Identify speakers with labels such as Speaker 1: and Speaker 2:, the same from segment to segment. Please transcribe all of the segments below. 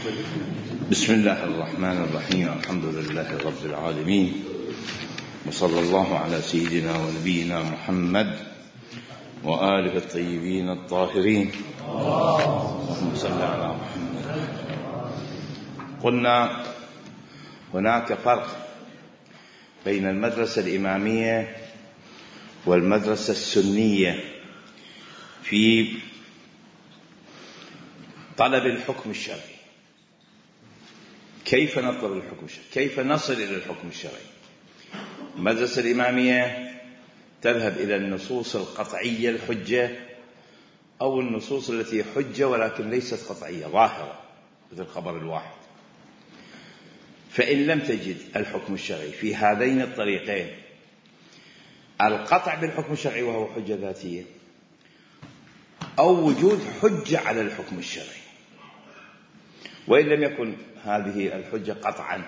Speaker 1: بسم الله الرحمن الرحيم. الحمد لله رب العالمين، وصلى الله على سيدنا ونبينا محمد وآله الطيبين الطاهرين. اللهم صل على محمد. قلنا هناك فرق بين المدرسة الإمامية والمدرسة السنية في طلب الحكم الشرعي. كيف نطلب الحكم الشرعي؟ كيف نصل إلى الحكم الشرعي؟ المدرسة الإمامية تذهب إلى النصوص القطعية الحجة، أو النصوص التي حجة ولكن ليست قطعية ظاهرة مثل الخبر الواحد. فإن لم تجد الحكم الشرعي في هذين الطريقين، القطع بالحكم الشرعي وهو حجة ذاتية، أو وجود حجة على الحكم الشرعي، وإن لم يكن هذه الحجة قطعا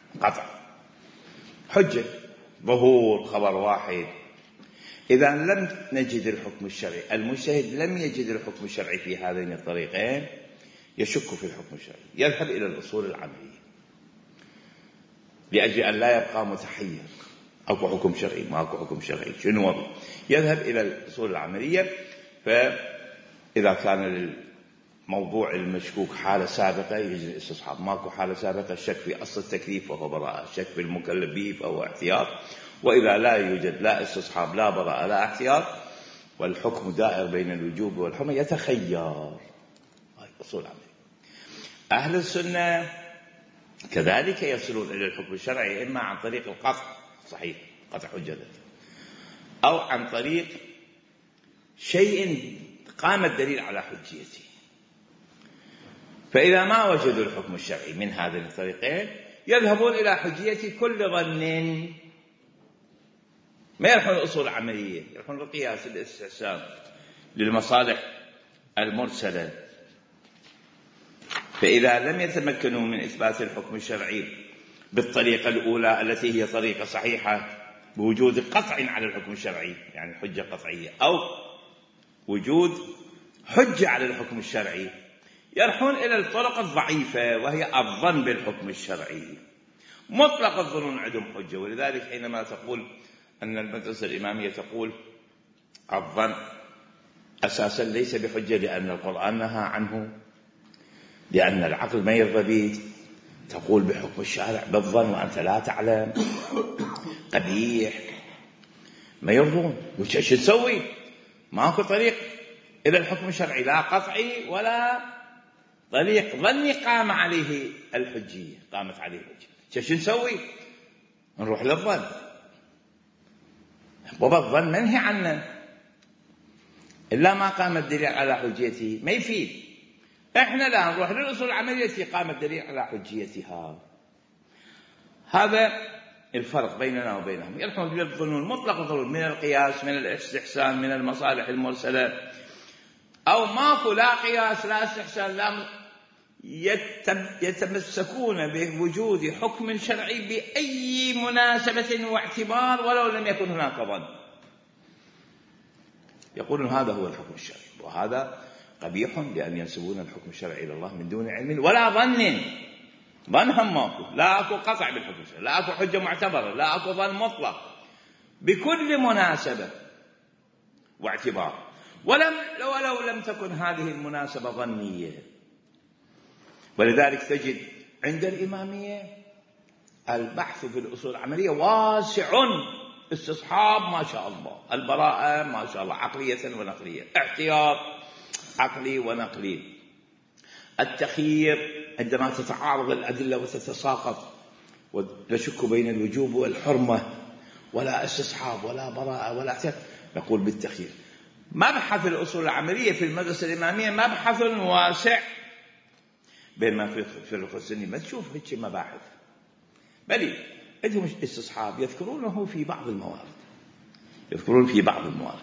Speaker 1: حجة ظهور خبر واحد، إذا لم نجد الحكم الشرعي، المجتهد لم يجد الحكم الشرعي في هذين الطريقين، يشك في الحكم الشرعي، يذهب إلى الأصول العملية لأجل أن لا يبقى متحير. أكو حكم شرعي، ما أكو حكم شرعي، شنو وضع؟ يذهب إلى الأصول العملية. فإذا كان الموضوع المشكوك حالة سابقة يجري الاستصحاب، ماكو حالة سابقة الشك في أصل التكليف وهو براءة، الشك في المكلف به فهو احتياط. وإذا لا يوجد لا استصحاب لا براءة لا احتياط، والحكم دائر بين الوجوب والحرمة، يتخير. هاي أصول العملية. أهل السنة كذلك يصلون إلى الحكم الشرعي إما عن طريق القطع، صحيح قطع حجة، أو عن طريق شيء قام الدليل على حجيته. فإذا ما وجدوا الحكم الشرعي من هذين الطريقين، يذهبون إلى حجية كل ظن. ما يرحون الأصول العملية، يرحون القياس، الاستحسان للمصالح المرسلة. فإذا لم يتمكنوا من إثبات الحكم الشرعي بالطريقة الأولى التي هي طريقة صحيحة بوجود قطع على الحكم الشرعي، يعني حجة قطعية، أو وجود حجة على الحكم الشرعي، يرحون إلى الطرق الضعيفة وهي الظن بالحكم الشرعي. مطلق الظنون عندهم حجة. ولذلك حينما تقول أن المدرسة الإمامية تقول الظن أساسا ليس بحجة لأن القرآن نهى عنه، لأن العقل ما يرضى به، تقول بحكم الشارع بالظن وأنت لا تعلم، قبيح، ما يرضون. وش تسوي؟ ماكو طريق إلى الحكم الشرعي، لا قطعي ولا طريق ظني قام عليه الحجية، قامت عليه الحجية. شو نسوي؟ نروح للظن. والظن منهي عنه، إلا ما قام الدليل على حجيته ما يفيد. إحنا لا نروح للأصول العملية التي قام الدليل على حجيتها. هذا الفرق بيننا وبينهم. يرحون بالظنون، مطلق الظنون، من القياس، من الاستحسان، من المصالح المرسلة، أو ماكو لا قياس لا استحسان لا، يتمسكون بوجود حكم شرعي بأي مناسبة واعتبار ولو لم يكن هناك ظن. يقولون هذا هو الحكم الشرعي، وهذا قبيح لأن ينسبون الحكم الشرعي إلى الله من دون علم ولا ظن. ظن هم ماكو، لا أكو قطع بالحكم الشرعي، لا أكو حجة معتبرة، لا أكو ظن مطلق بكل مناسبة واعتبار، ولو لم تكن هذه المناسبة ظنية. ولذلك تجد عند الإمامية البحث في الأصول العملية واسع، استصحاب ما شاء الله، البراءة ما شاء الله عقلية ونقلية، احتياط عقلي ونقلي، التخيير عندما تتعارض الأدلة وتتساقط ونشك بين الوجوب والحرمة، ولا استصحاب ولا براءة ولا احتياط، نقول بالتخيير. مبحث الأصول العملية في المدرسة الإمامية مبحث واسع، بينما في الفقه السني ما تشوف هيك مباحث، بل عندهم استصحاب يذكرونه في بعض الموارد،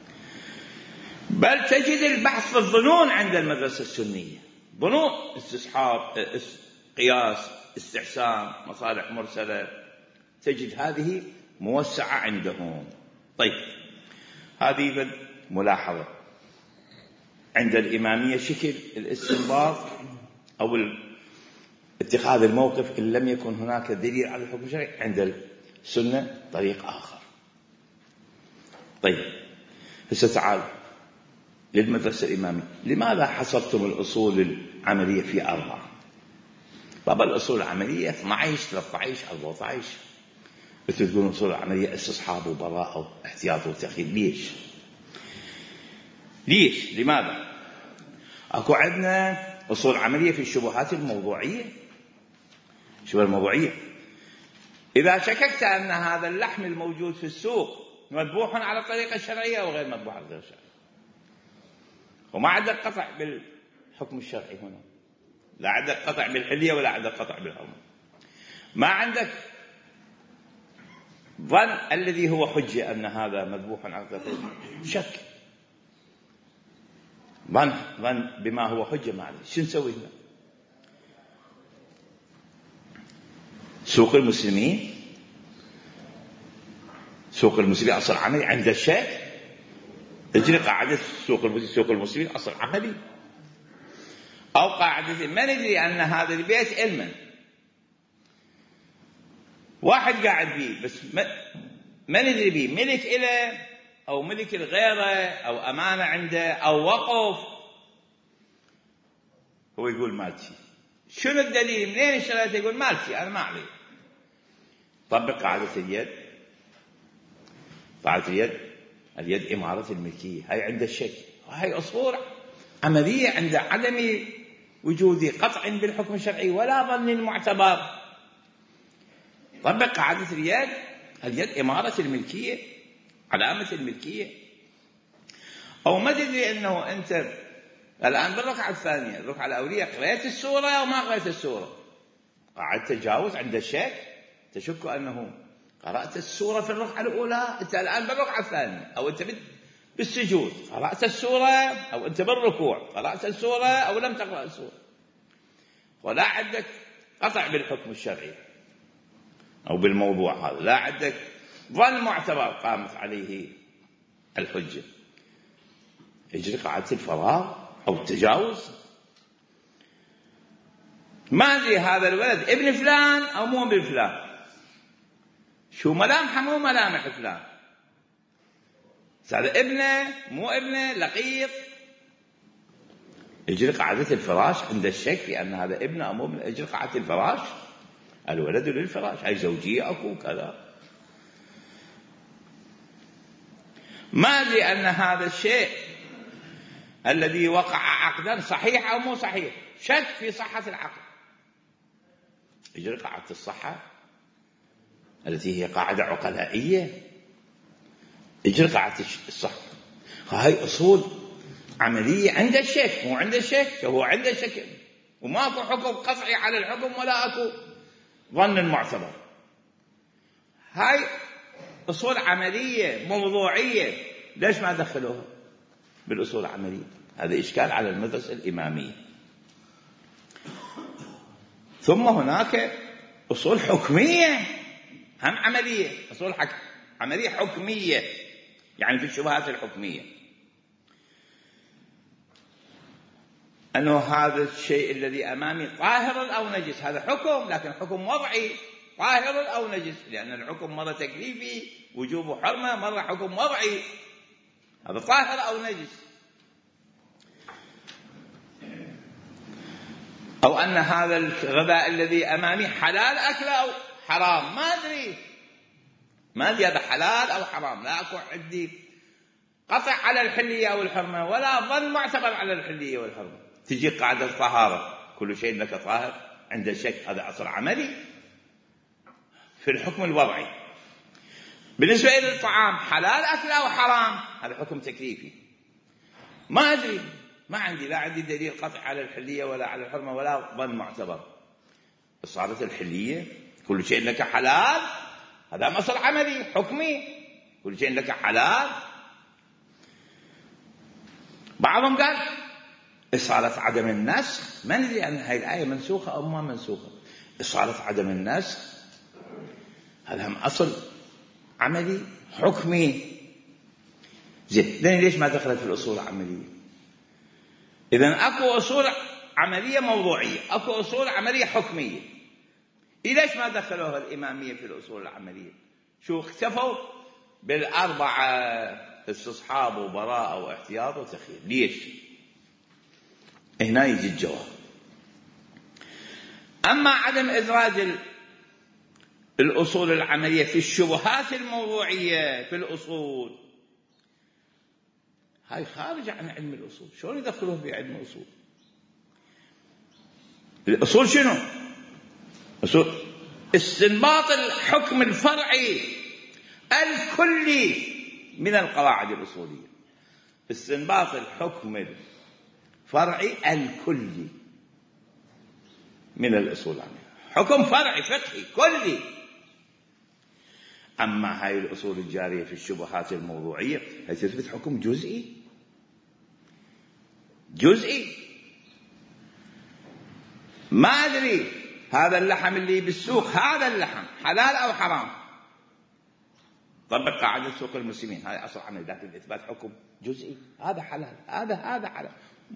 Speaker 1: بل تجد البحث في الظنون عند المدرسة السنية، ظنون، استصحاب، قياس، استحسان، مصالح مرسلة، تجد هذه موسعة عندهم. طيب، هذه ملاحظة. عند الإمامية شكل الاستنباط أو اتخاذ الموقف إن لم يكن هناك دليل على الحكم الشرعي. عند السنة طريق آخر. طيب هسه تعال للمدرسة الإمامية. لماذا حصرتم الأصول العملية في 4؟ طبعا الأصول العملية 12 13 14. مثل تقولون الأصول العملية استصحاب وبراءة واحتياط وتأخير. ليش؟ لماذا؟ أكو عندنا أصول عملية في الشبهات الموضوعية. الشبهة الموضوعية، إذا شككت أن هذا اللحم الموجود في السوق مذبوح على الطريقة الشرعية أو غير مذبوح على الطريقة الشرعية، وما عندك قطع بالحكم الشرعي هنا، لا عندك قطع بالحلية ولا عندك قطع بالحرمة، ما عندك ظن الذي هو حجة أن هذا مذبوح على الطريقة، شك، ظن بما هو حجة، ما عليه. شو نسوي هنا؟ سوق المسلمين أصل عملي. عند الشك تجري قاعدة سوق المسلمين أصل عملي، أو قاعدة ما ندري أن هذا البيت علما واحد قاعد بيه بس ما ندري بيه ملك إله أو ملك الغيره أو أمانة عنده أو وقف، هو يقول مالتي. شنو الدليل؟ منين اشتريته؟ يقول مالتي أنا ما علي. طبق قاعدة اليد. قاعدة اليد إمارة الملكية، هاي عند الشك، هاي أصول عملية عند عدم وجود قطع بالحكم الشرعي ولا ظن المعتبر. طبق قاعدة اليد إمارة الملكية، علامة الملكية. أو ما تدري أنه أنت الآن بالركعة الثانية، الركعة الأولية، قرأت السورة أو ما قرأت السورة؟ قاعد تجاوز عند الشك، تشك أنه قرأت السورة في الركعة الأولى، أنت الآن بالركعة الثانية، أو أنت بالسجود قرأت السورة، أو أنت بالركوع قرأت السورة أو لم تقرأ السورة، ولا عندك قطع بالحكم الشرعي أو بالموضوع هذا، لا عندك ظن معتبر قامت عليه الحجة، يجري قاعدة الفراغ أو التجاوز. ما أدري هذا الولد ابن فلان أو مو ابن فلان، شو ملامحه مو ملامح فلان، هذا ابنه مو ابنه، لقيط. يجري قاعدة الفراش عند الشك في أن هذا ابنه أو مو ابنه، يجري قاعدة الفراش، الولد للفراش، هاي زوجية أكو كذا. ما أدري أن هذا الشيء الذي وقع عقدا صحيح أو مو صحيح، شك في صحة العقد، يجري قاعدة الصحة التي هي قاعدة عقلائية، يجري قاعدة الصحة. هاي أصول عملية عند الشك، مو عند الشك، هو عند الشك وماكو حكم قطعي على الحكم ولا أكو ظن معتبر. هاي أصول عملية موضوعية، ليش ما دخلوها بالأصول العملية؟ هذا إشكال على المدرسة الإمامية. ثم هناك أصول حكمية هم عملية، أصول عملية حكمية، يعني في الشبهات الحكمية، أنه هذا الشيء الذي أمامي طاهر أو نجس، هذا حكم، لكن حكم وضعي، طاهر أو نجس، لأن الحكم مرة تكليفي وجوب حرمة، مرة حكم وضعي، هذا طاهر أو نجس. أو أن هذا الغذاء الذي أمامي حلال أكله أو حرام، ما أدري هذا حلال أو حرام، لا أكو عندي قطع على الحلية أو الحرمة ولا ظن معتبر على الحلية والحرمة. تجي قاعدة الطهارة، كل شيء لك طاهر، عند الشك، هذا أصل عملي في الحكم الوضعي. بالنسبة إلى الطعام، حلال أكله أو حرام، هذا حكم تكليفي، ما أدري، ما عندي، لا عندي دليل قطع على الحلية ولا على الحرمة ولا ظن معتبر. صارت الحلية كل شيء لك حلال، هذا مصر عملي حكمي، كل شيء لك حلال. بعضهم قال إصالة عدم النسخ، ما ندري أن هذه الآية منسوخة أو ما منسوخة. إصالة عدم النسخ هذا هم أصل عملي حكمي. زين، ليش ما دخلت في الأصول العملية؟ إذن أكو أصول عملية موضوعية، أكو أصول عملية حكمية. ليش ما دخلوها الإمامية في الأصول العملية؟ شو اكتفوا بالأربعة استصحاب وبراءة واحتياط وتخيير؟ ليش؟ هنا يجي الجواب. أما عدم إدراج الأصول العملية في الشبهات الموضوعية في الأصول، هاي خارجة عن علم الأصول. شلون يدخلوه في علم الأصول؟ الأصول شنو؟ أصول استنباط الحكم الفرعي الكلي من القواعد الأصولية. استنباط الحكم الفرعي الكلي من الأصول العملية، حكم فرعي فقهي كلي. أما هاي الأصول الجارية في الشبهات الموضوعية هي تثبت حكم جزئي. ما أدري هذا اللحم اللي بالسوق، هذا اللحم حلال أو حرام، طبق قاعدة سوق المسلمين، هذا أصل عمل، لكن إثبات حكم جزئي، هذا حلال هذا حلال.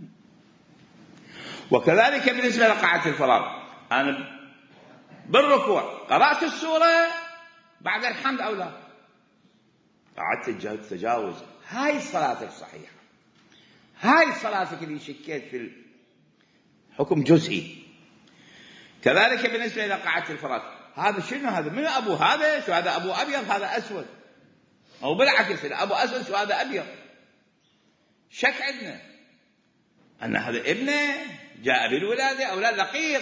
Speaker 1: وكذلك بالنسبة لقاعدة الفراغ، أنا بالركوع قرأت السورة بعد الحمد أو لا، قعدت تجاوز، هاي صلاتك صحيحة، هاي صلاتك اللي شكيت في الحكم جزئي. كذلك بالنسبة إلى قاعدة الفراغ، هذا شنو؟ هذا من أبو هذا؟ شو هذا؟ أبو أبيض هذا أسود، أو بالعكس أبو أسود شو هذا أبيض. شك عندنا أن هذا ابنه جاء بالولادة أو لا، لقيط.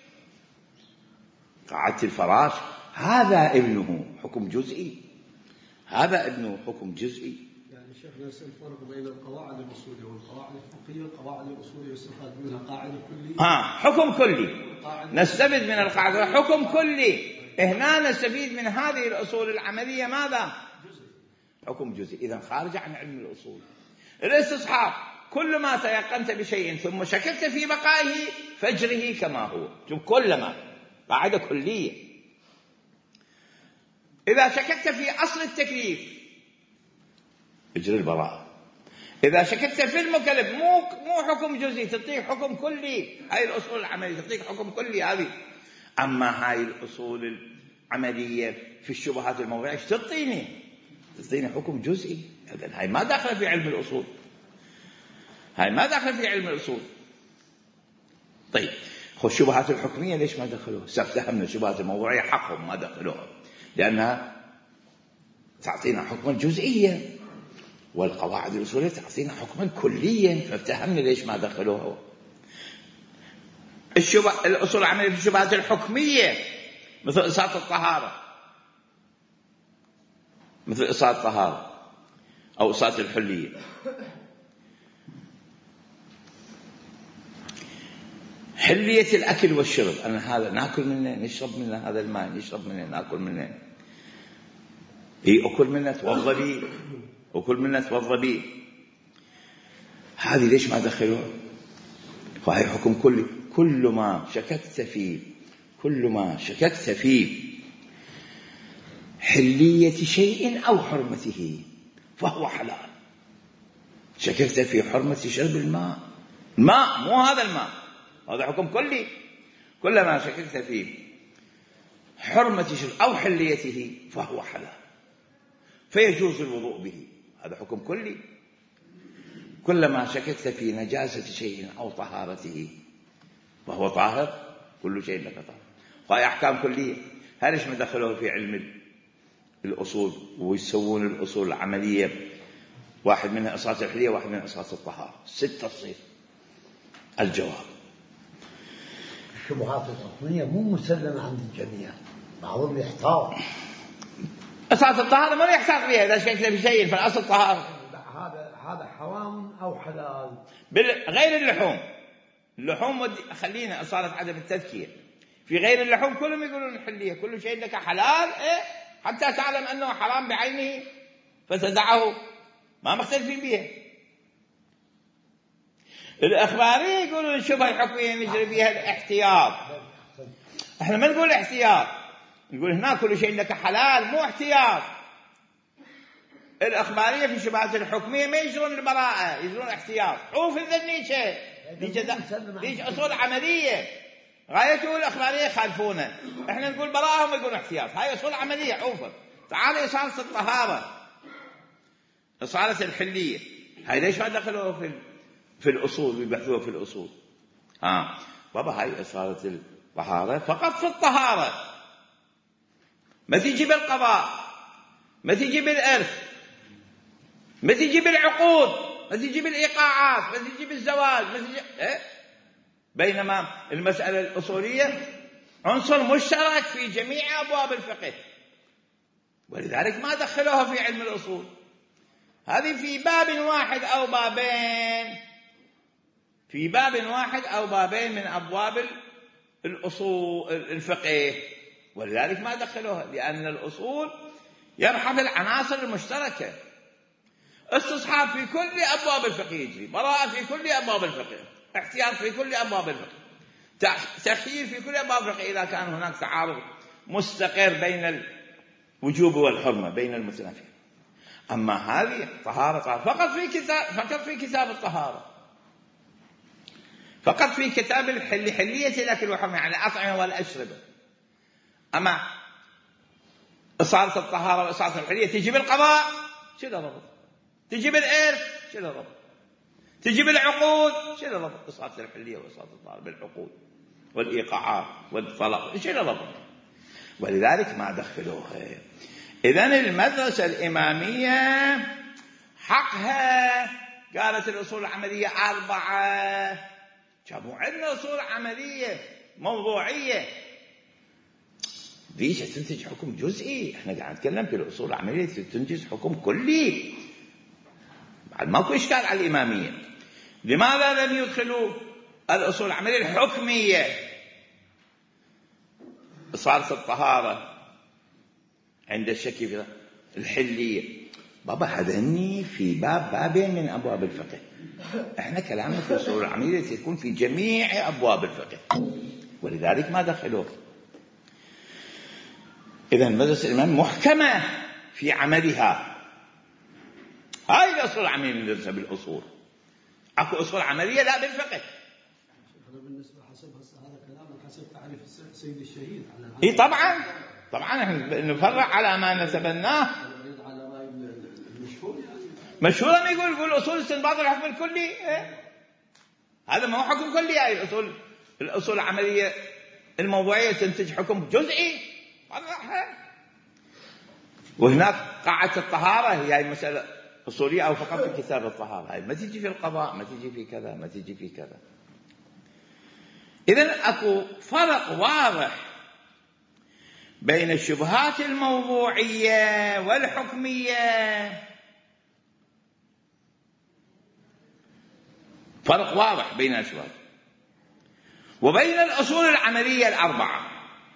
Speaker 1: قاعدة الفراش هذا ابنه حكم جزئي، هذا ابنه حكم جزئي.
Speaker 2: يعني شيخ نفس الفرق بين القواعد الأصولية والقواعد الفقهية. القواعد الأصولية يستفاد منها قاعدة كلية،
Speaker 1: حكم كلي، نستفيد من القاعدة حكم كلي. هنا نستفيد من هذه الأصول العملية ماذا؟ حكم جزئي، إذا خارج عن علم الأصول. الاستصحاب كل ما تيقنت بشيء ثم شككت في بقائه فاجره كما هو، كلما، قاعدة كلية. إذا شككت في أصل التكليف اجري البراءة. إذا شككت في المكلف مو حكم جزئي، تعطيك حكم كلي. هاي الأصول العملية تعطيك حكم كلي هذه. أما هاي الأصول العملية في الشبهات الموضوعية ايش تعطيني حكم جزئي. إذن هاي ما داخل في علم الأصول، هاي ما داخل في علم الأصول. طيب الشبهات الحكمية ليش ما دخلوها؟ استفهمنا الشبهات الموضوعية حقهم ما دخلوها لأنها تعطينا حكما جزئيا، والقواعد الأصولية تعطينا حكما كليا، فافتهمنا ليش ما دخلوها. الأصول العملية في الشبهات الحكمية مثل إساءة الطهارة، مثل إساءة الطهارة أو إساءة الحلية. حلية الأكل والشرب، أنا هذا نأكل منه نشرب منه، هذا الماء نشرب منه نأكل منه، أكل منه توضى بي، أكل منه توضى بي. هذه ليش ما دخلوها؟ فهي حكم كلي. كل ما شككت فيه حلية شيء أو حرمته فهو حلال. شككت في حرمة شرب الماء مو هذا الماء، هذا حكم كلي. كلما شككت في حرمة شرب أو حليته فهو حلال، فيجوز الوضوء به، هذا حكم كلي. كلما شككت في نجاسة شيء أو طهارته فهو طاهر، كل شيء لك طاهر. وهي أحكام كلية. هلش ما دخلوه في علم الأصول ويسوون الأصول العملية، واحد منها إساءة الحلية، واحد منها إساءة الطهارة، 6 تصير. الجواب
Speaker 3: الشبهات الحكمية مو مسلمة عند الجميع، بعضهم يحتاط.
Speaker 1: إساءة الطهارة ما يحتاط بها إذا شككت في شيء، فالأصل طهارة.
Speaker 3: هذا حرام أو حلال.
Speaker 1: غير اللحوم خلينا أصالة عدم التذكية. في غير اللحوم كلهم يقولون الحلية، كل شيء لك حلال حتى تعلم أنه حرام بعينه فتدعه، ما مختلفين بها. الأخبارية يقولون الشبهة الحكمية نجري بها الاحتياط. احنا ما نقول احتياط، نقول هنا كل شيء لك حلال، مو احتياط. الأخبارية في الشبهات الحكمية ما يجرون البراءة، يجرون احتياط. عوف الذنيشة ليش أصول عملية غايته الإخبارية يخالفونه، إحنا نقول براءة هم يقولون احتياط. هاي أصول عملية. عوفر تعالوا إصالة الطهارة، إصالة الحلية، هاي ليش ما دخلوه في الأصول ويبحثوه في الأصول؟ بابا هاي إصالة الطهارة فقط في الطهارة، ما تيجي بالقضاء، ما تيجي بالإرث، ما تيجي بالعقود، ما تيجي بالإيقاعات، ما تيجي بالزواج، ما تيجي بينما المسألة الأصولية عنصر مشترك في جميع أبواب الفقه، ولذلك ما دخلوها في علم الأصول. هذه في باب واحد أو بابين، في باب واحد أو بابين من أبواب الأصول الفقه، ولذلك ما دخلوها، لأن الأصول يبحث العناصر المشتركة. استصحاب في كل أبواب الفقه يجري، براءة في كل أبواب الفقه، احتياط في كل أبواب الفقه، تخيير في كل أبواب الفقه إذا كان هناك تعارض مستقر بين الوجوب والحرمة بين المتنافين. أما هذه طهارة فقط في كتاب الطهارة، فقط في كتاب حلية الأكل والحرمة، يعني الأطعمة والأشربة. أما إصالة الطهارة وإصالة الحلية تجي بالقضاء شنو ربط، تجي بالإرث شنو ربط، تجي بالعقود شنو ربط. إصالة الحلية وإصالة الطهارة بالعقود والإيقاعات والطلاق شنو ربط؟ ولذلك ما دخلوها. إذن المدرسة الإمامية حقها قالت الأصول العملية 4، جابوا عندنا أصول عملية موضوعية ديش تنتج حكم جزئي. احنا قاعد نتكلم في الأصول العملية تنتج حكم كلي، بعد ماكو إشكال على الإمامية. لماذا لم يدخلوا الأصول العملية الحكمية؟ إصالة الطهارة عند الشك في الحلية، بابا هذني في بابين من أبواب الفقه، احنا كلامنا في الأصول العملية تكون في جميع أبواب الفقه، ولذلك ما دخلوه. إذن مدرسة الإمام محكمة في عملها. هاي الأصول العملية ندرسها بالأصول. أكو أصول عملية لا بالفقه.
Speaker 2: أنا بالنسبة حسب هذا كلامك حسب تعريف السيد الشهيد على
Speaker 1: إيه طبعا احنا نفرع على ما نتبناه.
Speaker 2: على رأي المشهور يعني
Speaker 1: مشهور ما يقول أصول استنباط الحكم الكلي. إيه؟ هذا ما هو حكم كلي. هاي الأصول العملية الموضوعية تنتج حكم جزئي. وهناك قاعدة الطهارة هي مسألة أصولية أو فقط في كتاب الطهارة، هاي ما تيجي في القضاء، ما تيجي في كذا، ما تيجي في كذا. إذن أكو فرق واضح بين الشبهات الموضوعية والحكمية، فرق واضح بين الشبهات وبين الأصول العملية 4.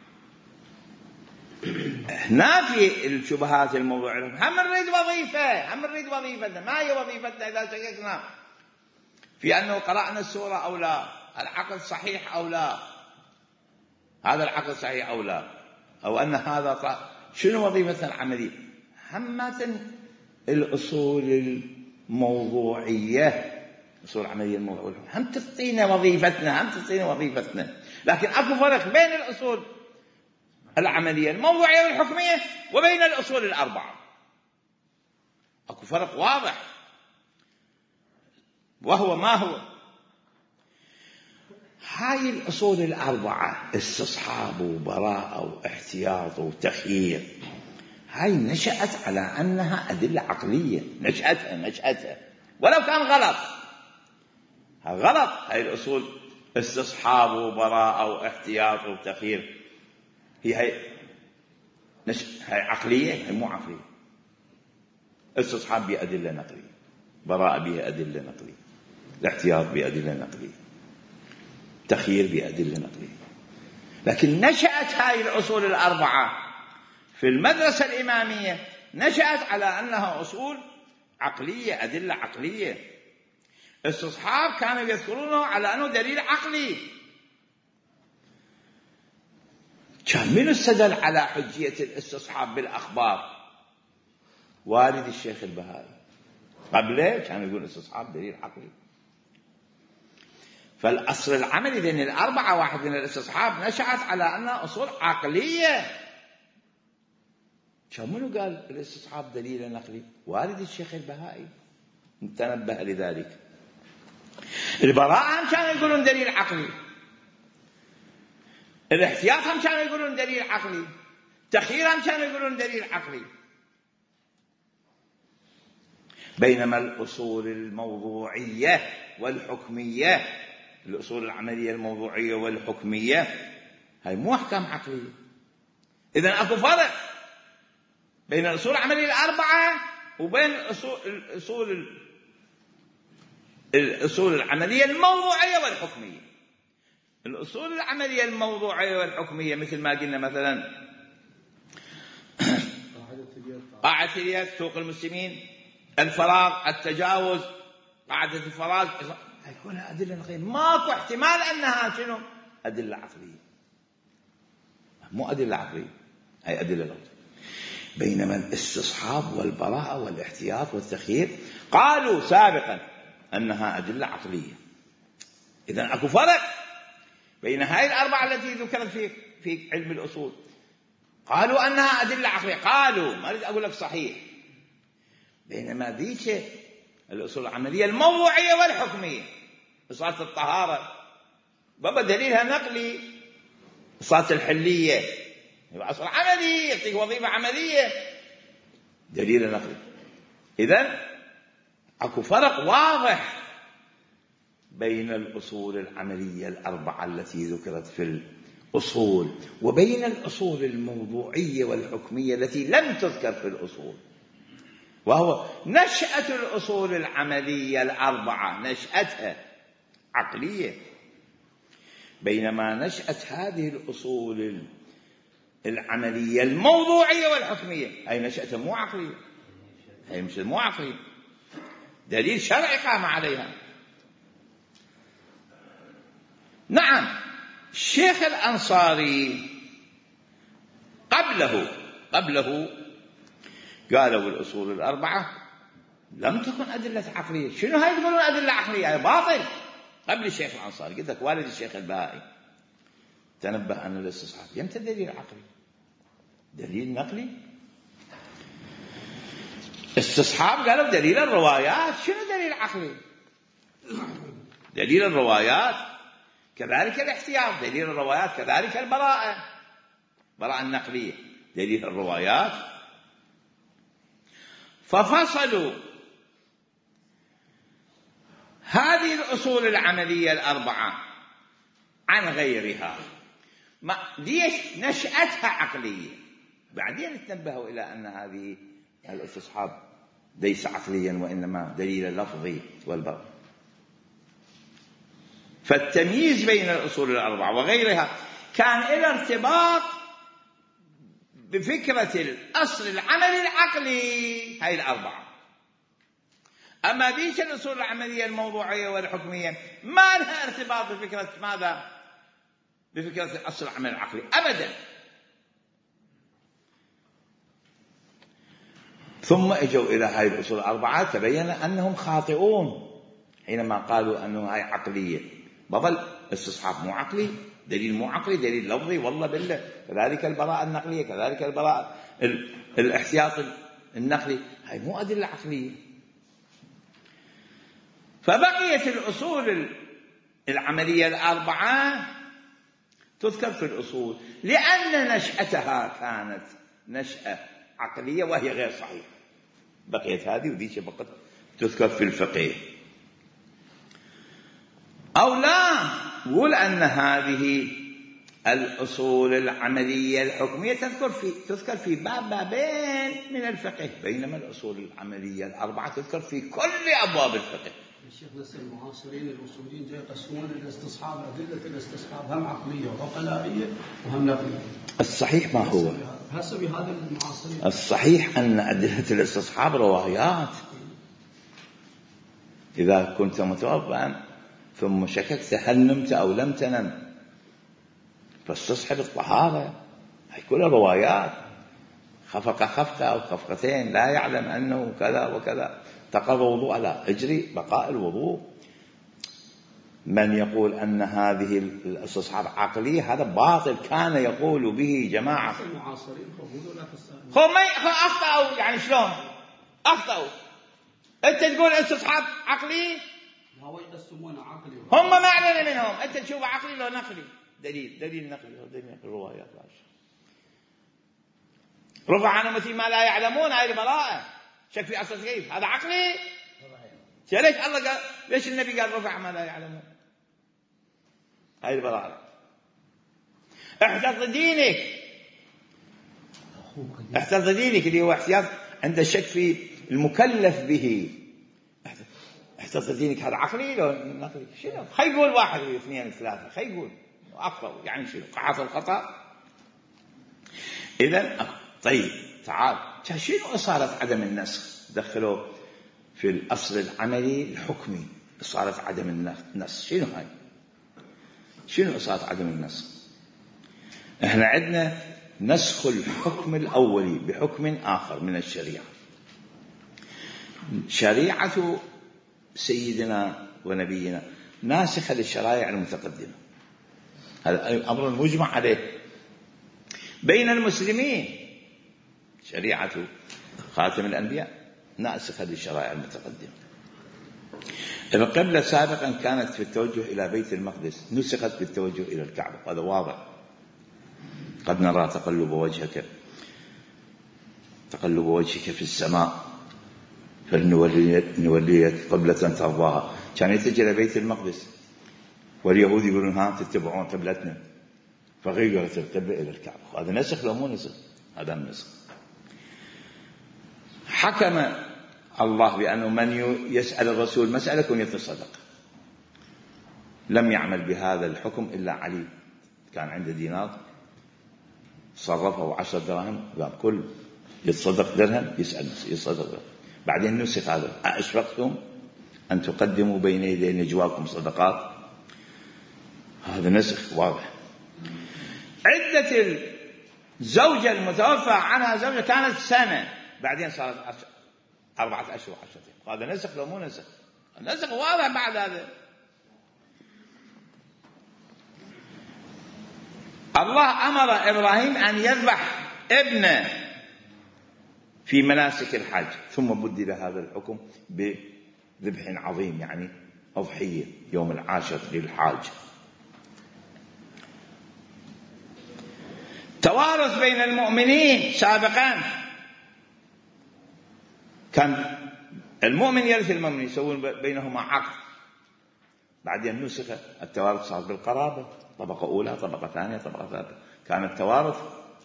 Speaker 1: هنا في الشبهات الموضوعية هم نريد وظيفة، ما هي وظيفتنا إذا شككنا في أنه قرأنا السورة أو لا، العقد صحيح أو لا، هذا العقد صحيح أو لا، أو أن هذا شنو وظيفتنا العملية؟ همة الأصول الموضوعية، الأصول العملية الموضوعية هم تعطينا وظيفتنا، لكن أكو فرق بين الأصول العملية الموضوعية والحكمية وبين الأصول 4. أكو فرق واضح، وهو ما هو؟ هاي الأصول 4 استصحاب وبراءة واحتياط وتخيير، هاي نشأت على أنها أدلة عقلية، نشأتها ولو كان غلط. هاي الأصول استصحاب وبراءة واحتياط وتخيير هي عقلية، هي مو عقلية. استصحاب بأدلة نقلية، براءة بأدلة نقلية، الاحتياط بأدلة نقلية، تخيير بأدلة نقلية. لكن نشأت هاي الأصول 4 في المدرسة الإمامية، نشأت على أنها أصول عقلية، أدلة عقلية. استصحاب كانوا يذكرونه على أنه دليل عقلي. كان من استدل على حجية الاستصحاب بالأخبار؟ والد الشيخ البهائي. قبله كان يقول استصحاب دليل عقلي. فالأصل العملي ذين الأربعة واحد من الاستصحاب نشأت على أنها أصول عقلية. منو قال الاستصحاب دليل نقلي؟ والد الشيخ البهائي تنبه لذلك. البراءة هم كانوا يقولون دليل عقلي، الاحتياط هم كانوا يقولون دليل عقلي، التخيير هم كانوا يقولون دليل عقلي. بينما الأصول الموضوعية والحكمية، الأصول العملية الموضوعية والحكمية هاي مو أحكام عقلية. إذن أكو فرق بين الأصول العملية الأربعة وبين الأصول العملية الموضوعية والحكمية. الأصول العملية الموضوعية والحكمية مثل ما قلنا مثلا قاعدة اليد، سوق المسلمين، الفراغ، التجاوز، قاعدة الفراغ، هاي كلها أدلة نقلية، ماكو احتمال أنها شنو؟ أدلة عقلية، مو أدلة عقلية، هاي أدلة نقلية. بينما الاستصحاب والبراءة والاحتياط والتخيير قالوا سابقا أنها أدلة عقلية. إذن أكو فرق بين هاي الأربعة التي ذكرت في علم الأصول، قالوا أنها أدلة عقلية، قالوا ما أريد أقول لك صحيح. بينما ذيك الأصول العملية الموضوعية والحكمية، صلاة الطهارة بابا دليلها نقلي، صلاة الحلية يبقى أصل عملي، يعطيك وظيفة عملية، دليل نقلي. إذن أكو فرق واضح بين الأصول العملية الأربعة التي ذكرت في الأصول وبين الأصول الموضوعية والحكمية التي لم تذكر في الأصول، وهو نشأة الأصول العملية الأربعة نشأتها عقلية، بينما نشأة هذه الأصول العملية الموضوعية والحكمية أي نشأتها مو عقلية، هي مش مو عقلية، دليل شرعي قام عليها. نعم الشيخ الأنصاري قبله قالوا الأصول الأربعة لم تكن أدلة عقلية. شنو هاي تقولون أدلة عقلية؟ هاي باطل. قبل الشيخ الأنصاري قلت لك والد الشيخ البهائي تنبه أن الاستصحاب يمتى دليل عقلي؟ دليل نقلي. استصحاب قالوا دليل الروايات. شنو دليل عقلي؟ دليل الروايات، كذلك الاحتياط دليل الروايات، كذلك البراءة النقلية دليل الروايات. ففصلوا هذه الأصول العملية الأربعة عن غيرها، ليش؟ نشأتها عقلية، بعدين تنبهوا إلى أن هذه الاستصحاب ليس عقليا وإنما دليل لفظي والبراءة. فالتمييز بين الأصول الأربعة وغيرها كان إلى ارتباط بفكرة الأصل العملي العقلي هاي الأربعة. أما ذيك الأصول العملية الموضوعية والحكمية ما لها ارتباط بفكرة ماذا؟ بفكرة الأصل العملي العقلي أبدا. ثم اجوا إلى هاي الأصول الأربعة تبين أنهم خاطئون حينما قالوا أنه هاي عقلية. بابا الاستصحاب مو عقلي، دليل مو عقلي، دليل لفظي والله بالله، كذلك البراءة النقلية، كذلك البراءة الاحتياط النقلي، هاي مو أدلة عقلية. فبقيت الأصول العملية الأربعة تذكر في الأصول لأن نشأتها كانت نشأة عقلية وهي غير صحيحة. بقيت هذه وذيك بقت تذكر في الفقه. أو لا نقول أن هذه الأصول العملية الحكمية تذكر في بابين من الفقه، بينما الأصول العملية الأربعة تذكر في كل أبواب الفقه.
Speaker 2: الشيخ نفس المعاصرين الأصوليين جاي يقسمون الاستصحاب، أدلة الاستصحاب هم عقلية وعقلائية وهم نقلية.
Speaker 1: الصحيح ما هو؟
Speaker 2: هسه بهذا المعاصرين
Speaker 1: الصحيح أن أدلة الاستصحاب روايات. إذا كنت متوضئا ثم شككت هل نمت أو لم تنم فاستصحب الطهارة، هي كلها روايات. خفق خفقة أو خفقتين لا يعلم أنه كذا وكذا، تقضى وضوء، لا اجري بقاء الوضوء. من يقول أن هذه الاستصحاب عقلية هذا باطل، كان يقول به جماعة
Speaker 2: المعاصرين
Speaker 1: هم أخطأوا. يعني شلون أخطأوا؟ أنت تقول استصحاب عقلي، هم ما علينا منهم. أنت تشوف عقلي لو نقلي، دليل نقلي، دليل روايات رفع عنهم مثل ما لا يعلمون. هاي البراءة شك في أصل كيف هذا عقلي؟ ليش الله قال، ليش النبي قال رفع ما لا يعلمون؟ هاي البراءة. احتفظ دينك اللي هو احتياط عند الشك في المكلف به. احتفظ دينك هذا عقلي لو نقلي؟ شنو خي يقول واحد واثنين ثلاثة، خي يقول أخطأ يعني شنو حصل خطأ. إذن طيب تعال، شنو إصالة عدم النسخ؟ دخلوا في الأصل العملي الحكمي إصالة عدم النسخ. شنو هاي؟ شنو إصالة عدم النسخ؟ إحنا عندنا نسخ الحكم الأولي بحكم آخر من الشريعة. شريعة سيدنا ونبينا ناسخة للشرائع المتقدمة، هذا أمر مجمع عليه بين المسلمين. شريعة خاتم الأنبياء ناسخة للشرائع المتقدمة. القبلة سابقا كانت في التوجه إلى بيت المقدس، نسخت بالتوجه إلى الكعبة، هذا واضح. قد نرى تقلب وجهك في السماء فلنوليك قبلة ترضاها. كان يتجه إلى بيت المقدس واليهود يقولون ها تتبعون قبلتنا، فغيرت القبلة إلى الكعبة. هذا نسخ لو مو نسخ؟ هذا النسخ. حكم الله بأنه من يسأل الرسول مسألة كن يتصدق. لم يعمل بهذا الحكم إلا علي، كان عنده دينار صرفه 10 دراهم، قال كل يتصدق درهم يصدق درهم. بعدين نسخ هذا، أشفقتم أن تقدموا بين يدي نجواكم صدقات. هذا نسخ واضح. عدة الزوجة المتوفى عنها زوجة كانت سنة، بعدين صارت 4 أشهر و10. هذا نسخ لو مو نسخ؟ النسخ واضح. بعد هذا الله أمر إبراهيم أن يذبح ابنه في مناسك الحج، ثم بدل هذا الحكم بذبح عظيم، يعني أضحية يوم العاشر للحاج. توارث بين المؤمنين سابقا، كان المؤمن يرث المؤمن، يسوون بينهما عقد. بعدين نسخ التوارث، صار بالقرابة، طبقة أولى طبقة ثانية طبقة ثالثة. كان التوارث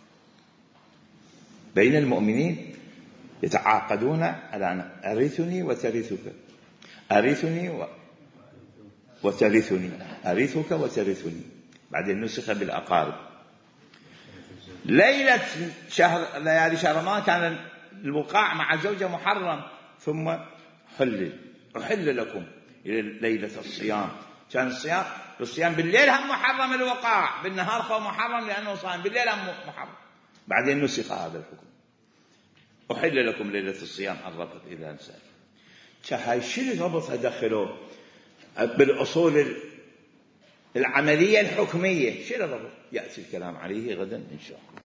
Speaker 1: بين المؤمنين يتعاقدون على أن أرثني وترثك، أرثني وترثني، أرثك وترثني. بعدين نسخ بالأقارب. ليالي شهر رمضان كان الوقاع مع زوجة محرم، ثم أحل لكم إلى ليلة الصيام. كان الصيام بالليل هم محرم الوقاع، بالنهار هو محرم لأنه صائم، بالليل هم محرم. بعدين نسخ هذا الحكم، أحل لكم ليلة الصيام الرفث إذا نسأل. هاي شنو ربطها دخلوا بالأصول العملية الحكمية؟ شنو ربط؟ يأتي الكلام عليه غدا إن شاء الله.